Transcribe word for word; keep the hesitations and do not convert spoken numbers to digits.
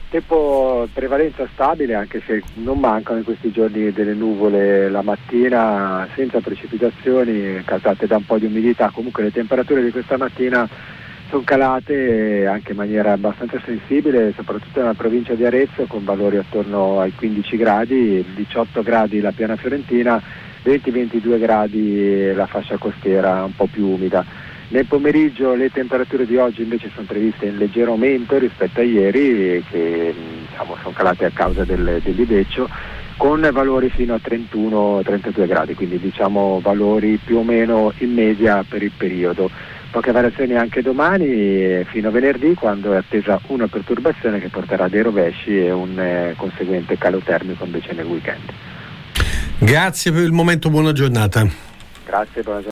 Tempo prevalenza stabile, anche se non mancano in questi giorni delle nuvole la mattina, senza precipitazioni, causate da un po' di umidità. Comunque le temperature di questa mattina sono calate anche in maniera abbastanza sensibile, soprattutto nella provincia di Arezzo, con valori attorno ai quindici gradi, diciotto gradi la piana fiorentina, venti ventidue gradi la fascia costiera un po' più umida. Nel pomeriggio le temperature di oggi invece sono previste in leggero aumento rispetto a ieri, che diciamo, sono calate a causa del, dell'ideccio, con valori fino a trentuno trentadue gradi, quindi diciamo valori più o meno in media per il periodo. Poche variazioni anche domani fino a venerdì, quando è attesa una perturbazione che porterà dei rovesci e un eh, conseguente calo termico invece nel weekend. Grazie per il momento, buona giornata. Grazie, buona giornata.